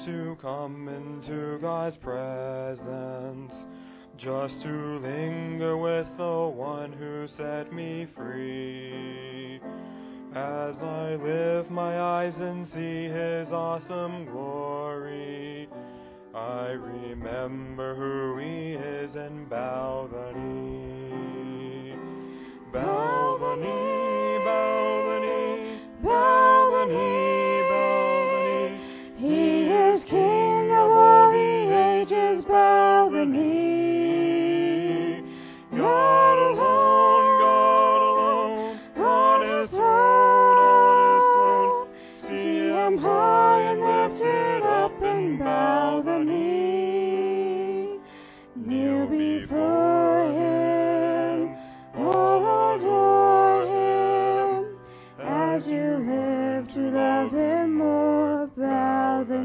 to come into God's presence, just to linger with the one who set me free. As I lift my eyes and see his awesome glory, I remember who he is and bow the knee. Bow the knee, bow the knee, bow the knee, bow the knee. He is King of all the ages, bow the knee. God alone, on his throne, see him high and lifted up and bow the knee. Kneel before him, all adore him, as you live to love him more, bow the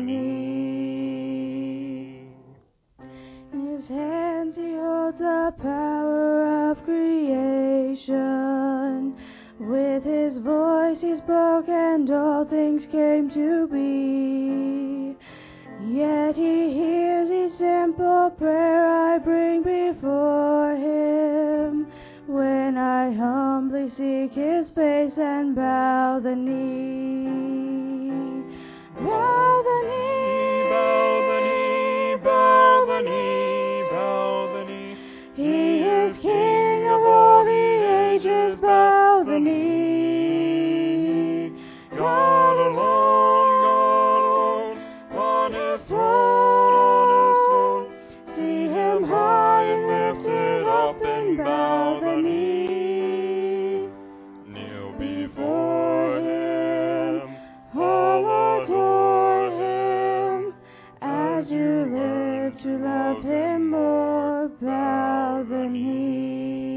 knee. In his hands he holds the power of creation. With his voice he spoke and all things came to be. Yet he hears each simple prayer I bring before him, when I humbly seek his face and bow the knee. Bow the knee, bow the knee, bow the knee, bow the knee. He is King of all the ages, bow the knee. God alone, on his throne, see him high and lifted up and bow the knee. Kneel before him, all adore him, as you live to love him more, bow the knee.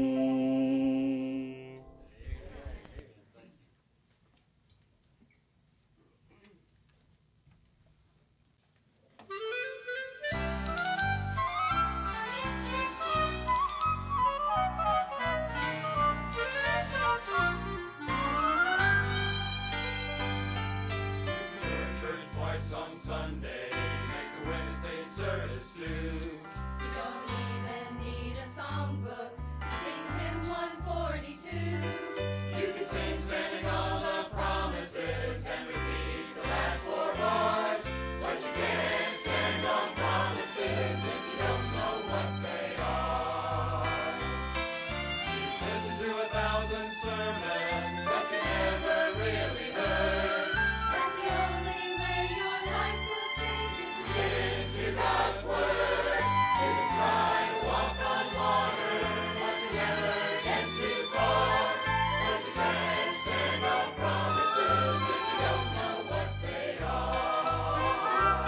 Church twice on Sunday, make the Wednesday service do. You don't even need a songbook. Sing hymn 142. You can sing spending all the promises and repeat the last 4 bars, but you can't stand on promises if you don't know what they are. You've listened to 1,000 sermons, but you never really heard. That's the only way your life will change is to Get into God's Word. You can try to walk on water, but you never get too far. But you can't stand on promises if you don't know what they are.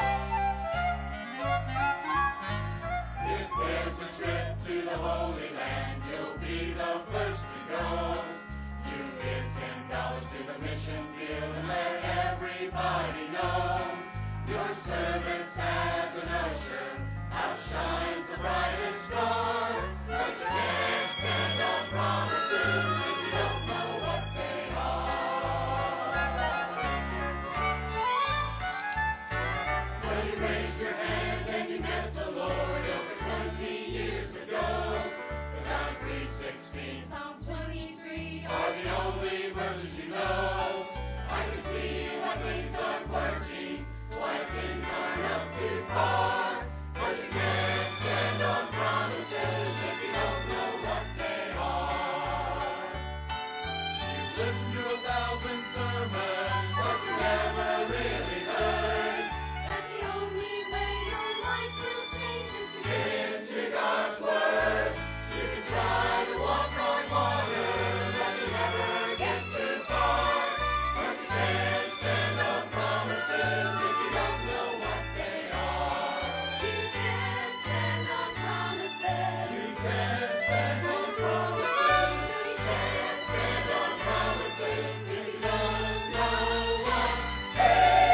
If there's a trip to the Holy Land, you'll be the first to go. You give $10 to the mission field and let everybody know. Your service as an usher outshines the brightest star. But you can't stand on promises if you don't know what they are. Well, you raised your hand and you met the Lord over 20 years ago. But John 3:16 Psalm 23. are the only verses you know. I can see why things aren't working, why things aren't up to par. But you can't stand on promises if you don't know what they are. You've listened to 1,000 sermons, but you never really heard. That's the only way your life will change is to Get into God's Word. You can try to walk on water, but you never get too far. But you can't stand on promises if you don't know what they are. You can't stand on promises. You can't stand on promises. You Can't stand on promises if you don't know what they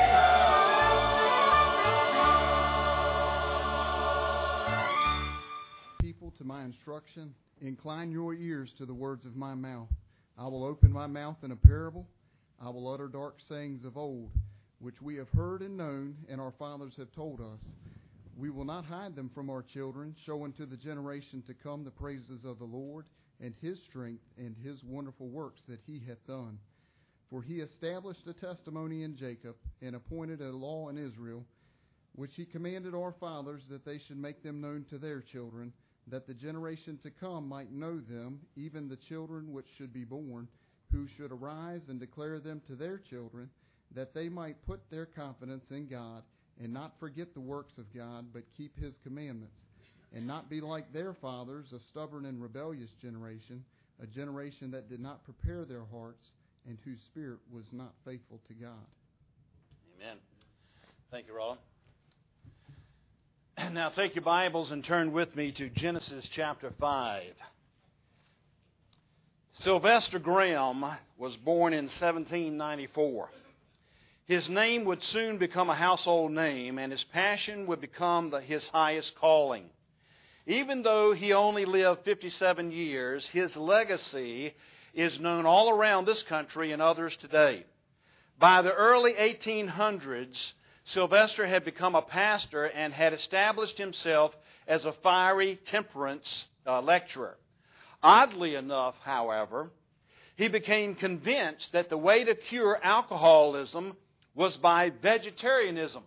are. People to my instruction, incline your ears to the words of my mouth. I will open my mouth in a parable. I will utter dark sayings of old, which we have heard and known, and our fathers have told us. We will not hide them from our children, showing to the generation to come the praises of the Lord, and His strength, and His wonderful works that He hath done. For He established a testimony in Jacob, and appointed a law in Israel, which He commanded our fathers, that they should make them known to their children, that the generation to come might know them, even the children which should be born, who should arise and declare them to their children, that they might put their confidence in God, and not forget the works of God, but keep His commandments, and not be like their fathers, a stubborn and rebellious generation, a generation that did not prepare their hearts, and whose spirit was not faithful to God. Amen. Thank you, Roland. Now take your Bibles and turn with me to Genesis chapter 5. Sylvester Graham was born in 1794. His name would soon become a household name, and his passion would become his highest calling. Even though he only lived 57 years, his legacy is known all around this country and others today. By the early 1800s, Sylvester had become a pastor and had established himself as a fiery temperance lecturer. Oddly enough, however, he became convinced that the way to cure alcoholism was by vegetarianism.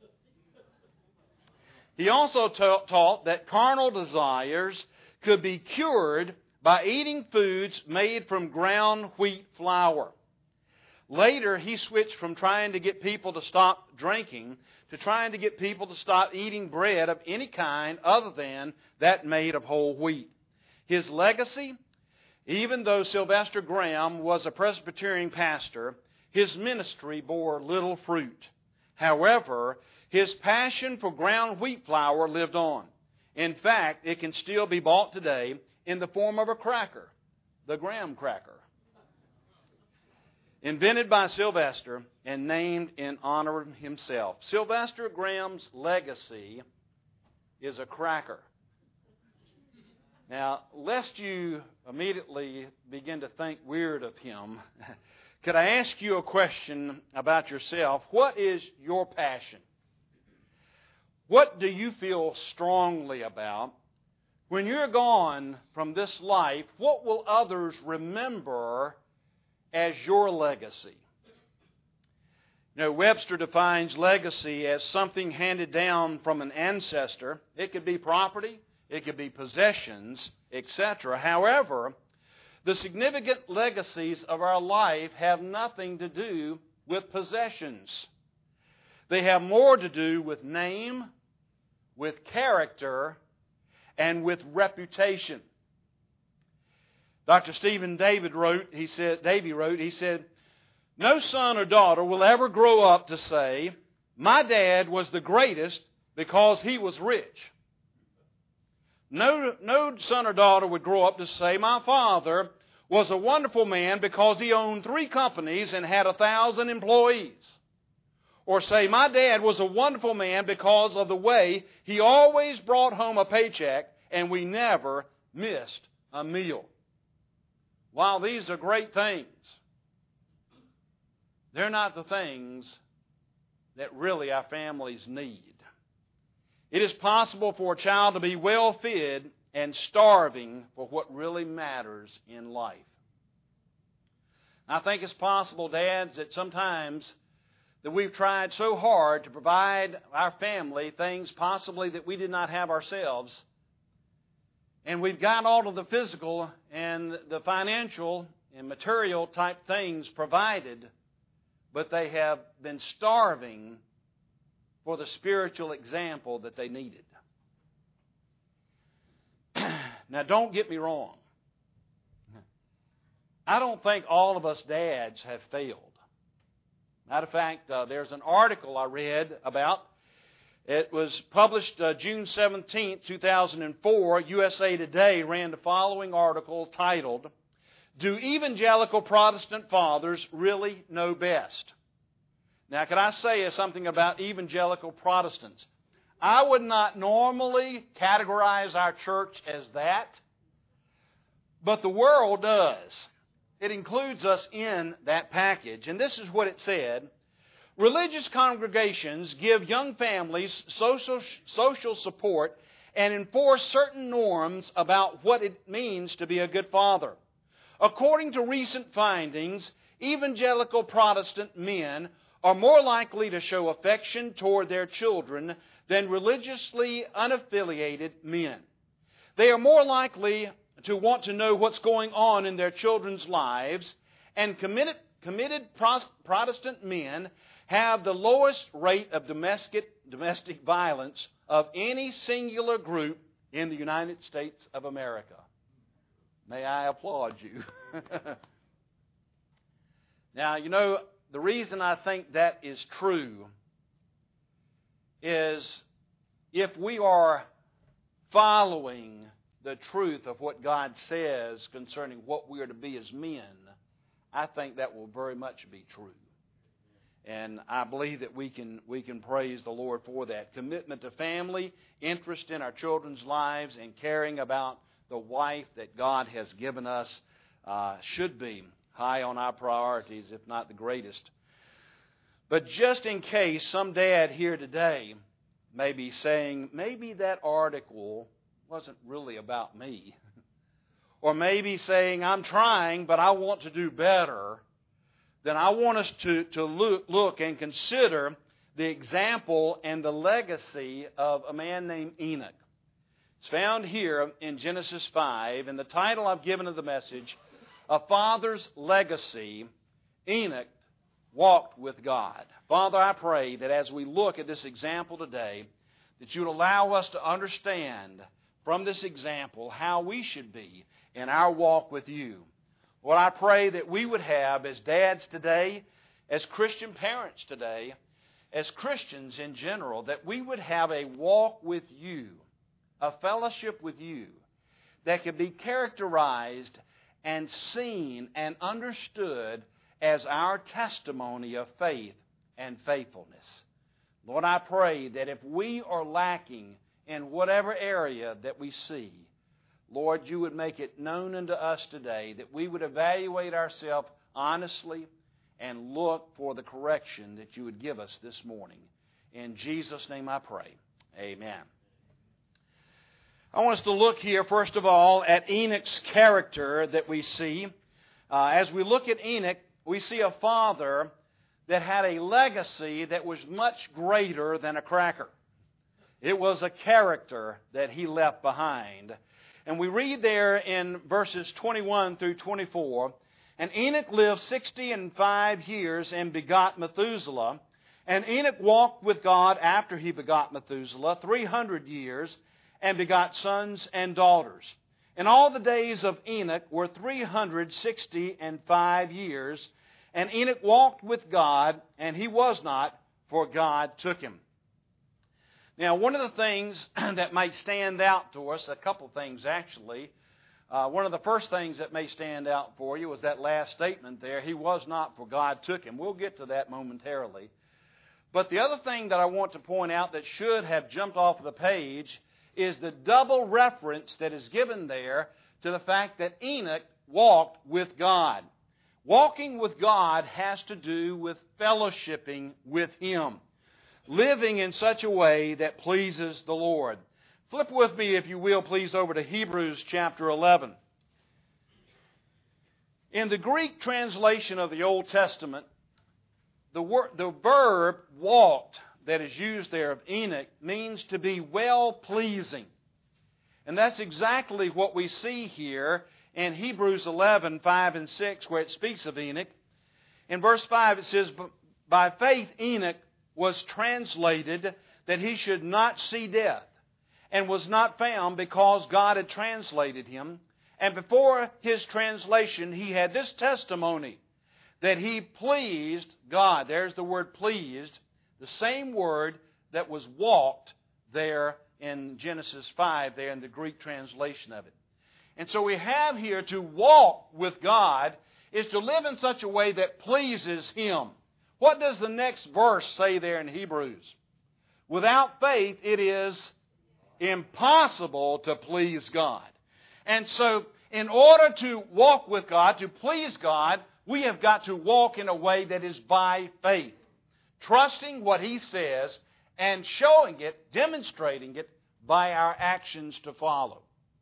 He also taught that carnal desires could be cured by eating foods made from ground wheat flour. Later, he switched from trying to get people to stop drinking to trying to get people to stop eating bread of any kind other than that made of whole wheat. His legacy, even though Sylvester Graham was a Presbyterian pastor, his ministry bore little fruit. However, his passion for ground wheat flour lived on. In fact, it can still be bought today in the form of a cracker, the graham cracker, invented by Sylvester and named in honor of himself. Sylvester Graham's legacy is a cracker. Now, lest you immediately begin to think weird of him, could I ask you a question about yourself? What is your passion? What do you feel strongly about? When you're gone from this life, what will others remember as your legacy? You know, Webster defines legacy as something handed down from an ancestor. It could be property, it could be possessions, etc. However, the significant legacies of our life have nothing to do with possessions. They have more to do with name, with character, and with reputation. Dr. Stephen Davy wrote, he said, "No son or daughter will ever grow up to say, 'My dad was the greatest because he was rich.' No son or daughter would grow up to say, 'My father was a wonderful man because he owned 3 companies and had 1,000 employees.' Or say, 'My dad was a wonderful man because of the way he always brought home a paycheck and we never missed a meal.' While these are great things, they're not the things that really our families need. It is possible for a child to be well fed and starving for what really matters in life. I think it's possible, dads, that sometimes that we've tried so hard to provide our family things possibly that we did not have ourselves. And we've got all of the physical and the financial and material type things provided, but they have been starving for the spiritual example that they needed. Now, don't get me wrong. I don't think all of us dads have failed. Matter of fact, there's an article I read about. It was published June 17, 2004. USA Today ran the following article titled, "Do Evangelical Protestant Fathers Really Know Best?" Now, could I say something about evangelical Protestants? I would not normally categorize our church as that, but the world does. It includes us in that package. And this is what it said: Religious congregations give young families social support and enforce certain norms about what it means to be a good father. According to recent findings, evangelical Protestant men are more likely to show affection toward their children than religiously unaffiliated men. They are more likely to want to know what's going on in their children's lives, and committed Protestant men have the lowest rate of domestic violence of any singular group in the United States of America. May I applaud you? Now, you know, the reason I think that is true is if we are following the truth of what God says concerning what we are to be as men, I think that will very much be true. And I believe that we can praise the Lord for that. Commitment to family, interest in our children's lives, and caring about the wife that God has given us should be high on our priorities, if not the greatest. But just in case some dad here today may be saying, maybe that article wasn't really about me. Or maybe saying, I'm trying, but I want to do better. Then I want us to look and consider the example and the legacy of a man named Enoch. It's found here in Genesis 5, and the title I've given of the message, A Father's Legacy. Enoch walked with God. Father, I pray that as we look at this example today, that you would allow us to understand from this example how we should be in our walk with you. Lord, I pray that we would have, as dads today, as Christian parents today, as Christians in general, that we would have a walk with you, a fellowship with you, that could be characterized and seen and understood as our testimony of faith and faithfulness. Lord, I pray that if we are lacking in whatever area that we see, Lord, you would make it known unto us today, that we would evaluate ourselves honestly and look for the correction that you would give us this morning. In Jesus' name I pray. Amen. I want us to look here, first of all, at Enoch's character that we see. As we look at Enoch, we see a father that had a legacy that was much greater than a cracker. It was a character that he left behind. And we read there in verses 21 through 24, and Enoch lived 65 years and begot Methuselah. And Enoch walked with God after he begot Methuselah 300 years and begot sons and daughters. And all the days of Enoch were 365 years. And Enoch walked with God, and he was not, for God took him. Now, one of the things that might stand out to us, a couple things actually, one of the first things that may stand out for you was that last statement there, he was not, for God took him. We'll get to that momentarily. But the other thing that I want to point out that should have jumped off the page is the double reference that is given there to the fact that Enoch walked with God. Walking with God has to do with fellowshipping with Him, living in such a way that pleases the Lord. Flip with me, if you will, please, over to Hebrews chapter 11. In the Greek translation of the Old Testament, the verb walked that is used there of Enoch means to be well-pleasing. And that's exactly what we see here in Hebrews 11, 5 and 6, where it speaks of Enoch. In verse 5 it says, by faith Enoch was translated that he should not see death, and was not found because God had translated him. And before his translation he had this testimony, that he pleased God. There's the word pleased, the same word that was walked there in Genesis 5, there in the Greek translation of it. And so we have here to walk with God is to live in such a way that pleases Him. What does the next verse say there in Hebrews? Without faith, it is impossible to please God. And so, in order to walk with God, to please God, we have got to walk in a way that is by faith. trusting what He says and showing it, demonstrating it by our actions to follow.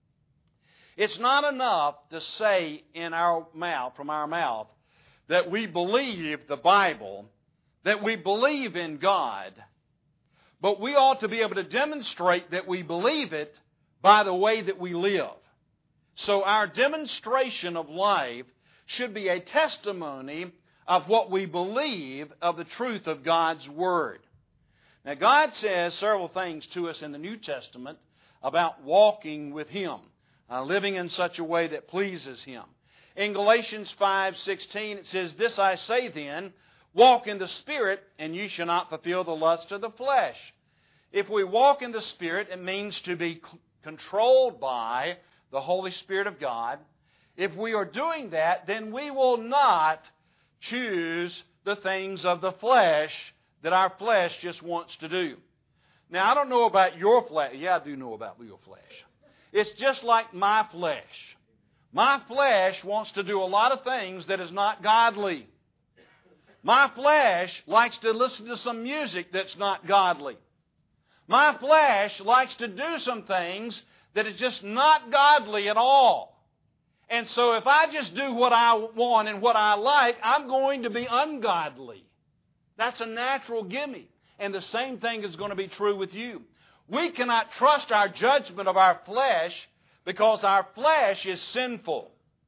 It's not enough to say in our mouth, from our mouth, that we believe the Bible, that we believe in God, but we ought to be able to demonstrate that we believe it by the way that we live. So our demonstration of life should be a testimony of what we believe of the truth of God's Word. Now, God says several things to us in the New Testament about walking with Him, living in such a way that pleases Him. In Galatians 5:16, it says, "This I say then, walk in the Spirit, and ye shall not fulfill the lust of the flesh." If we walk in the Spirit, it means to be controlled by the Holy Spirit of God. If we are doing that, then we will not choose the things of the flesh that our flesh just wants to do. Now, I don't know about your flesh. Yeah, I do know about your flesh. It's just like my flesh. My flesh wants to do a lot of things that is not godly. My flesh likes to listen to some music that's not godly. My flesh likes to do some things that is just not godly at all. And so if I just do what I want and what I like, I'm going to be ungodly. That's a natural gimme. And the same thing is going to be true with you. We cannot trust our judgment of our flesh because our flesh is sinful.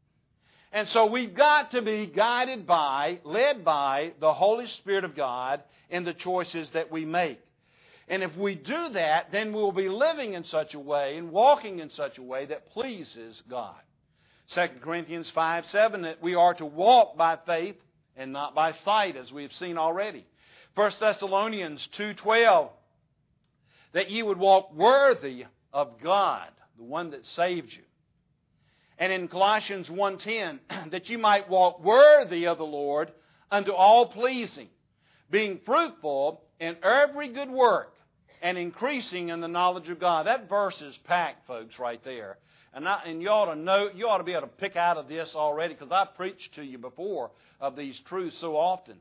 And so we've got to be guided by, led by the Holy Spirit of God in the choices that we make. And if we do that, then we'll be living in such a way and walking in such a way that pleases God. 2 Corinthians 5:7, that we are to walk by faith and not by sight, as we've seen already. 1 Thessalonians 2:12, that ye would walk worthy of God, the one that saved you. And in Colossians 1:10, that you might walk worthy of the Lord unto all pleasing, being fruitful in every good work and increasing in the knowledge of God. That verse is packed, folks, right there. And you ought to know, you ought to be able to pick out of this already, because I've preached to you before of these truths so often.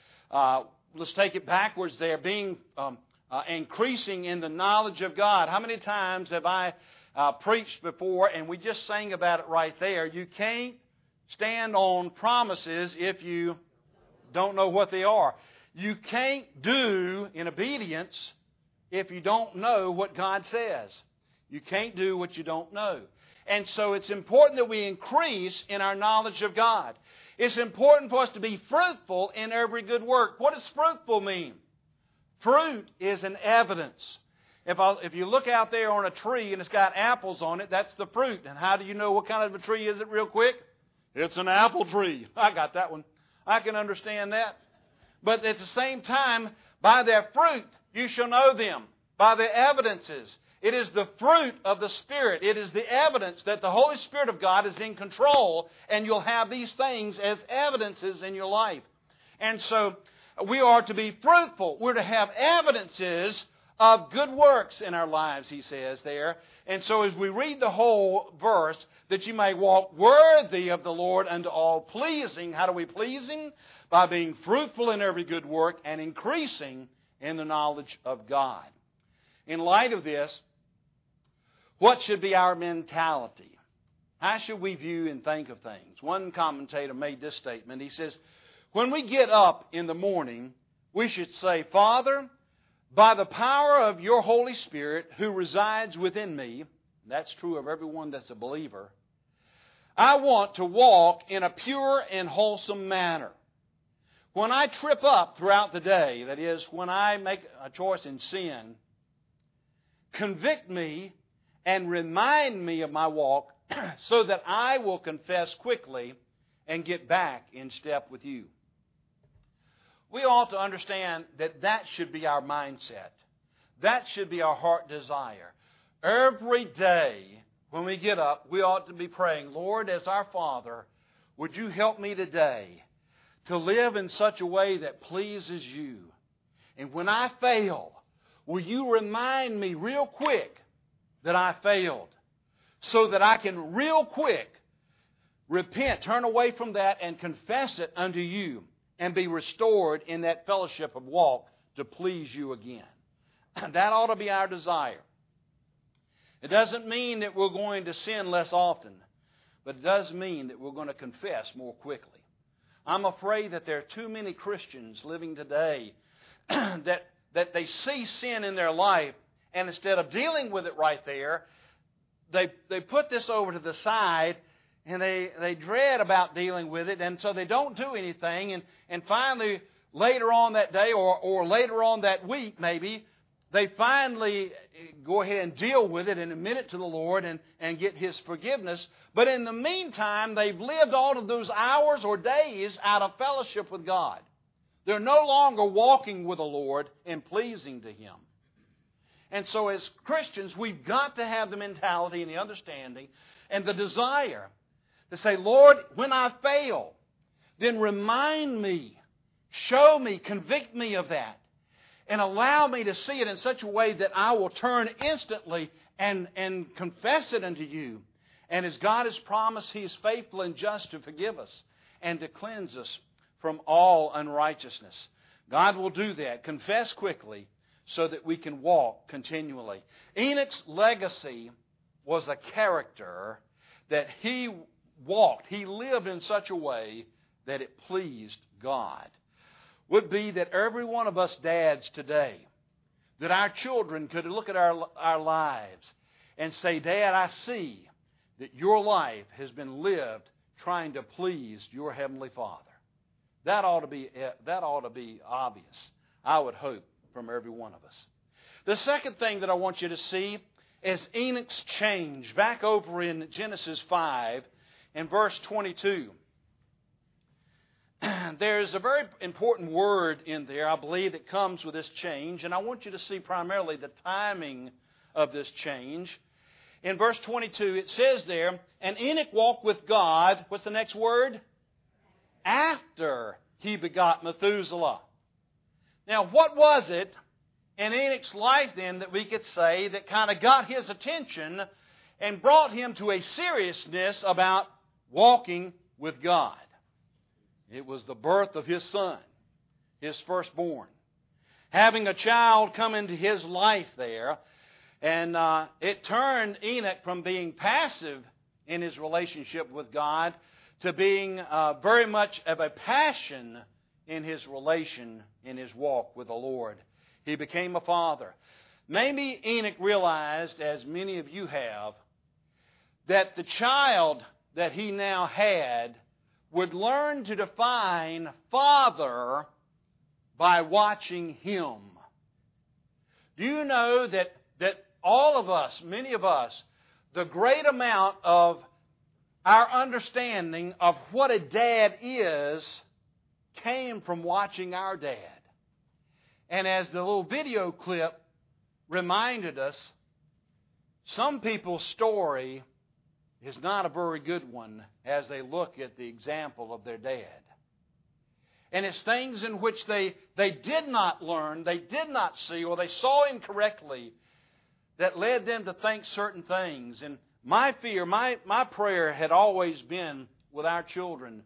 Let's take it backwards there, being increasing in the knowledge of God. How many times have I preached before, and we just sang about it right there? You can't stand on promises if you don't know what they are. You can't do in obedience if you don't know what God says. You can't do what you don't know. And so it's important that we increase in our knowledge of God. It's important for us to be fruitful in every good work. What does fruitful mean? Fruit is an evidence. If you look out there on a tree and it's got apples on it, that's the fruit. And how do you know what kind of a tree is it real quick? It's an apple tree. I got that one. I can understand that. But at the same time, by their fruit you shall know them. By their evidences. It is the fruit of the Spirit. It is the evidence that the Holy Spirit of God is in control, and you'll have these things as evidences in your life. And so we are to be fruitful. We're to have evidences of good works in our lives, he says there. And so as we read the whole verse, that you may walk worthy of the Lord unto all pleasing. How do we please Him? By being fruitful in every good work and increasing in the knowledge of God. In light of this, what should be our mentality? How should we view and think of things? One commentator made this statement. He says, when we get up in the morning, we should say, Father, by the power of your Holy Spirit who resides within me, that's true of everyone that's a believer, I want to walk in a pure and wholesome manner. When I trip up throughout the day, that is, when I make a choice in sin, convict me and remind me of my walk so that I will confess quickly and get back in step with you. We ought to understand that that should be our mindset. That should be our heart desire. Every day when we get up, we ought to be praying, Lord, as our Father, would you help me today to live in such a way that pleases you? And when I fail, will you remind me real quick that I failed, so that I can real quick repent, turn away from that, and confess it unto you, and be restored in that fellowship of walk to please you again. That ought to be our desire. It doesn't mean that we're going to sin less often, but it does mean that we're going to confess more quickly. I'm afraid that there are too many Christians living today that they see sin in their life, and instead of dealing with it right there, they put this over to the side, and they dread about dealing with it, and so they don't do anything, and finally, later on that day or later on that week maybe, they finally go ahead and deal with it and admit it to the Lord and get His forgiveness. But in the meantime, they've lived all of those hours or days out of fellowship with God. They're no longer walking with the Lord and pleasing to Him. And so as Christians, we've got to have the mentality and the understanding and the desire to say, Lord, when I fail, then remind me, show me, convict me of that, and allow me to see it in such a way that I will turn instantly and confess it unto you. And as God has promised, He is faithful and just to forgive us and to cleanse us from all unrighteousness. God will do that. Confess quickly so that we can walk continually. Enoch's legacy was a character that he walked. He lived in such a way that it pleased God. Would be that every one of us dads today, that our children could look at our lives and say, Dad, I see that your life has been lived trying to please your Heavenly Father. That ought to be obvious, I would hope, from every one of us. The second thing that I want you to see is Enoch's change. Back over in Genesis 5 and verse 22. There's a very important word in there, I believe, that comes with this change. And I want you to see primarily the timing of this change. In verse 22, it says there, and Enoch walked with God. What's the next word? After he begot Methuselah. Now, what was it in Enoch's life then that we could say that kind of got his attention and brought him to a seriousness about walking with God? It was the birth of his son, his firstborn. Having a child come into his life there, and it turned Enoch from being passive in his relationship with God to being very much of a passion in his relation, in his walk with the Lord. He became a father. Maybe Enoch realized, as many of you have, that the child that he now had would learn to define father by watching him. Do you know that all of us, many of us, the great amount of our understanding of what a dad is came from watching our dad. And as the little video clip reminded us, some people's story is not a very good one as they look at the example of their dad. And it's things in which they did not learn, they did not see, or they saw incorrectly that led them to think certain things. And my fear, my prayer had always been with our children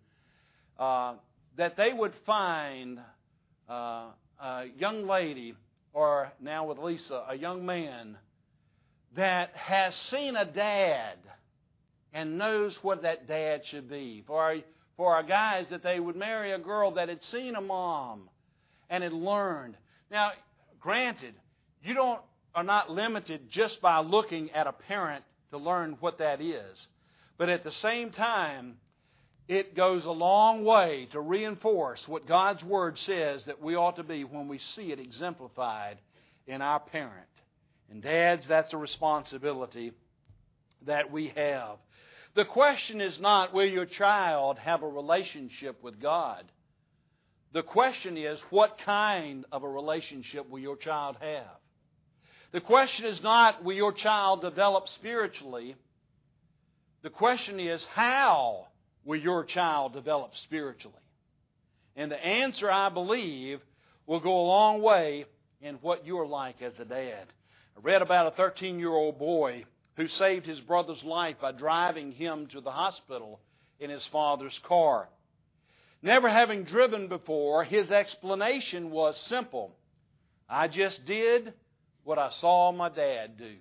that they would find a young lady, or now with Lisa, a young man that has seen a dad and knows what that dad should be. For our guys, that they would marry a girl that had seen a mom and had learned. Now, granted, you are not limited just by looking at a parent to learn what that is. But at the same time, it goes a long way to reinforce what God's Word says that we ought to be when we see it exemplified in our parent. And dads, that's a responsibility that we have. The question is not, will your child have a relationship with God? The question is, what kind of a relationship will your child have? The question is not, will your child develop spiritually? The question is, how will your child develop spiritually? And the answer, I believe, will go a long way in what you're like as a dad. I read about a 13-year-old boy who saved his brother's life by driving him to the hospital in his father's car. Never having driven before, his explanation was simple. I just did what I saw my dad do.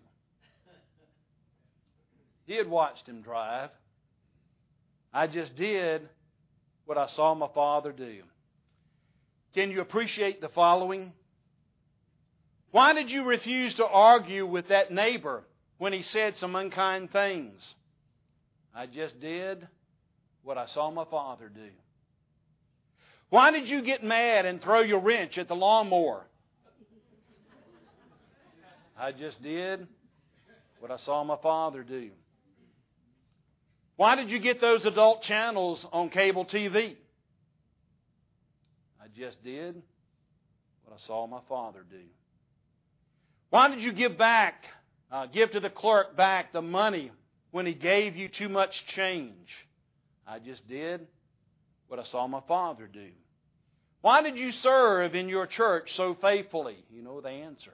He had watched him drive. I just did what I saw my father do. Can you appreciate the following? Why did you refuse to argue with that neighbor when he said some unkind things? I just did what I saw my father do. Why did you get mad and throw your wrench at the lawnmower? I just did what I saw my father do. Why did you get those adult channels on cable TV? I just did what I saw my father do. Why did you give to the clerk back the money when he gave you too much change? I just did what I saw my father do. Why did you serve in your church so faithfully? You know the answer.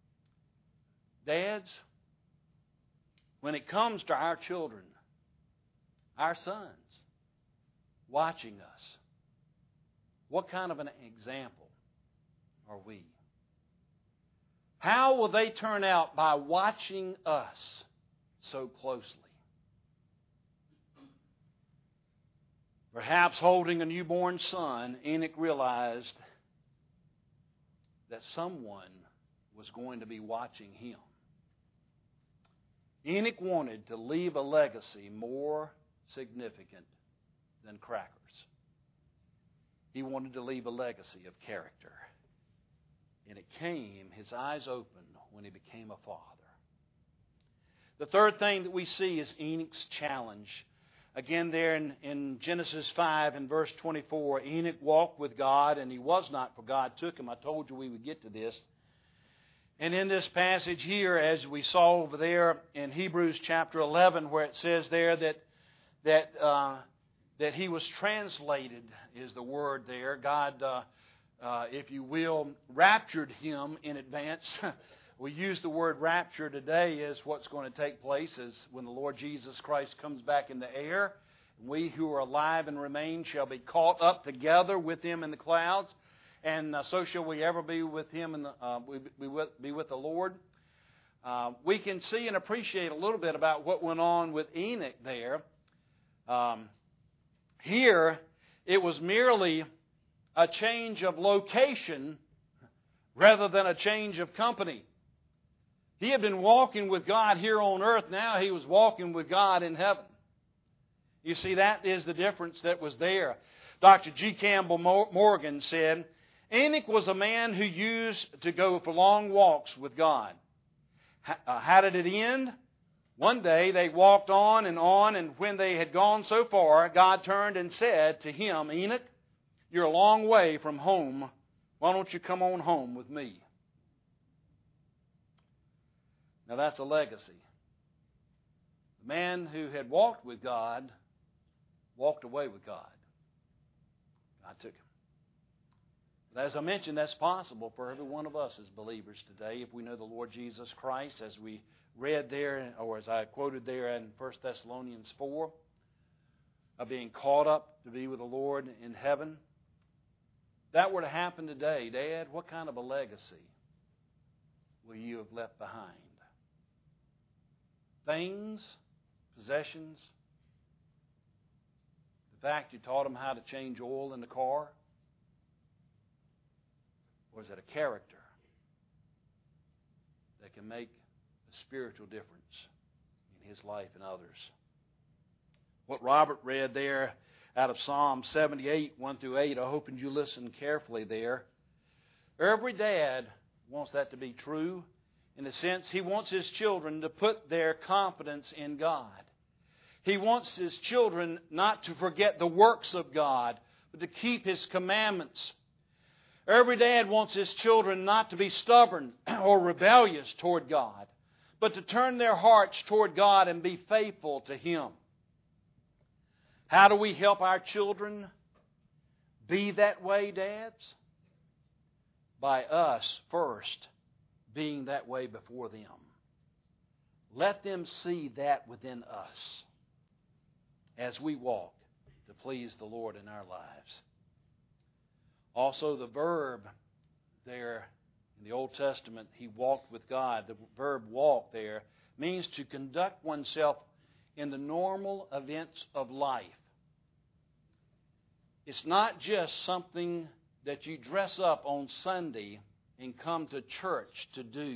Dads, when it comes to our children, our sons, watching us, what kind of an example are we? How will they turn out by watching us so closely? Perhaps holding a newborn son, Enoch realized that someone was going to be watching him. Enoch wanted to leave a legacy more significant than crackers. He wanted to leave a legacy of character. And it came, his eyes opened when he became a father. The third thing that we see is Enoch's challenge. Again, there in Genesis 5 and verse 24, Enoch walked with God, and he was not, for God took him. I told you we would get to this. And in this passage here, as we saw over there in Hebrews chapter 11, where it says there that he was translated, is the word there. God, if you will, raptured him in advance. We use the word rapture today as what's going to take place is when the Lord Jesus Christ comes back in the air. We who are alive and remain shall be caught up together with him in the clouds, and so shall we ever be with him and be with the Lord. We can see and appreciate a little bit about what went on with Enoch there. Here, it was merely a change of location rather than a change of company. He had been walking with God here on earth. Now he was walking with God in heaven. You see, that is the difference that was there. Dr. G. Campbell Morgan said, Enoch was a man who used to go for long walks with God. How did it end? One day they walked on, and when they had gone so far, God turned and said to him, Enoch, you're a long way from home. Why don't you come on home with me? Now that's a legacy. The man who had walked with God walked away with God. God took him. But as I mentioned, that's possible for every one of us as believers today if we know the Lord Jesus Christ, as we read there, or as I quoted there in 1 Thessalonians 4, of being caught up to be with the Lord in heaven. If that were to happen today, Dad, what kind of a legacy will you have left behind? Things, possessions, the fact you taught them how to change oil in the car? Or is it a character that can make a spiritual difference in his life and others? What Robert read there out of Psalm 78, 1 through 8, I hope you listen carefully there. Every dad wants that to be true. In a sense, he wants his children to put their confidence in God. He wants his children not to forget the works of God, but to keep his commandments. Every dad wants his children not to be stubborn or rebellious toward God, but to turn their hearts toward God and be faithful to him. How do we help our children be that way, dads? By us first being that way before them. Let them see that within us as we walk to please the Lord in our lives. Also, the verb there in the Old Testament, he walked with God. The verb walk there means to conduct oneself in the normal events of life. It's not just something that you dress up on Sunday and come to church to do.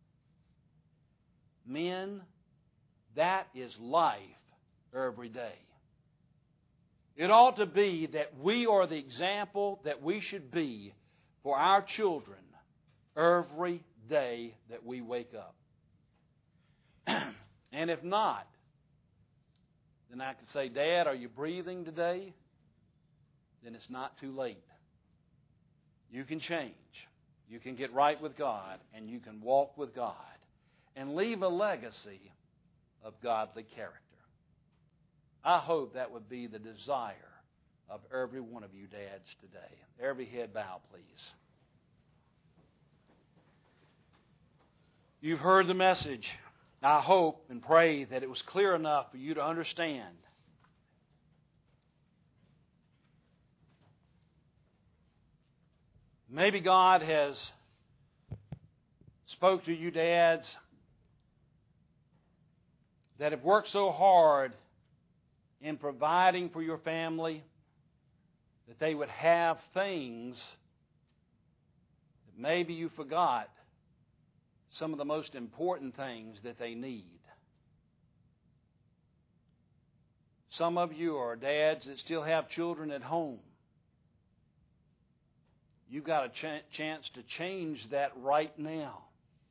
Men, that is life every day. It ought to be that we are the example that we should be for our children every day that we wake up. And if not, then I can say, Dad, are you breathing today? Then it's not too late. You can change. You can get right with God, and you can walk with God and leave a legacy of godly character. I hope that would be the desire of every one of you dads today. Every head bow, please. You've heard the message. I hope and pray that it was clear enough for you to understand. Maybe God has spoke to you dads that have worked so hard in providing for your family that they would have things that maybe you forgot some of the most important things that they need. Some of you are dads that still have children at home. You've got a chance to change that right now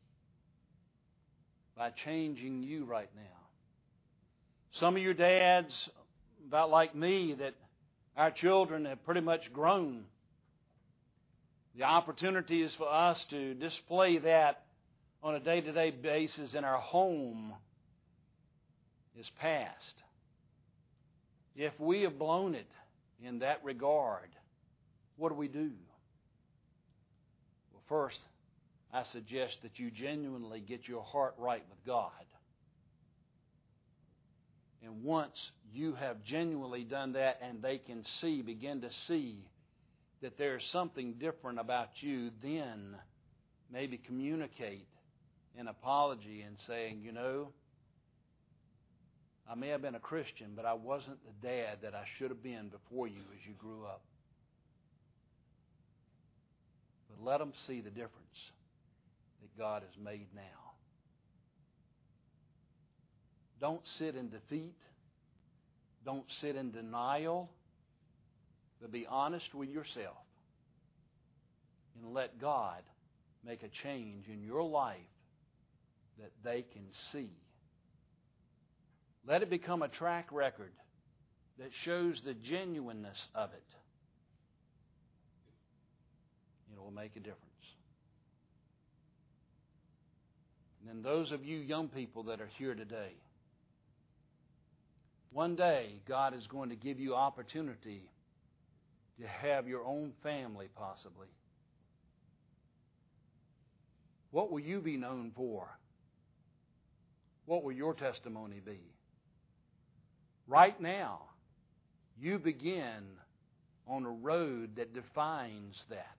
by changing you right now. Some of your dads, about like me, that our children have pretty much grown. The opportunity is for us to display that on a day-to-day basis in our home is past. If we have blown it in that regard, what do? Well, first, I suggest that you genuinely get your heart right with God. And once you have genuinely done that and they can begin to see that there's something different about you, then maybe communicate an apology and saying, I may have been a Christian, but I wasn't the dad that I should have been before you as you grew up. But let them see the difference that God has made now. Don't sit in defeat. Don't sit in denial. But be honest with yourself and let God make a change in your life that they can see. Let it become a track record that shows the genuineness of it. It will make a difference. And then those of you young people that are here today, one day God is going to give you opportunity to have your own family possibly. What will you be known for? What will your testimony be? Right now, you begin on a road that defines that.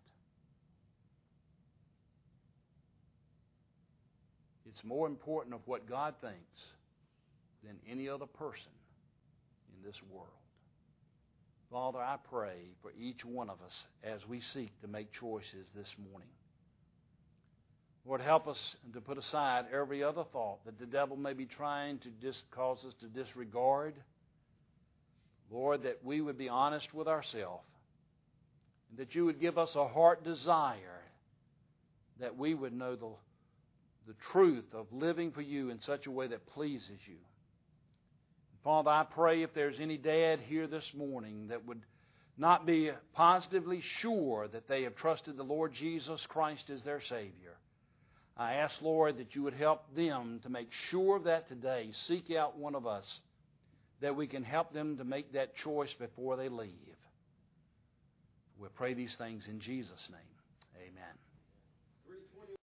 It's more important of what God thinks than any other person in this world. Father, I pray for each one of us as we seek to make choices this morning. Lord, help us to put aside every other thought that the devil may be trying to cause us to disregard. Lord, that we would be honest with ourselves, and that you would give us a heart desire that we would know the truth of living for you in such a way that pleases you. Father, I pray if there's any dad here this morning that would not be positively sure that they have trusted the Lord Jesus Christ as their Savior, I ask, Lord, that you would help them to make sure of that today. Seek out one of us that we can help them to make that choice before they leave. We pray these things in Jesus' name. Amen.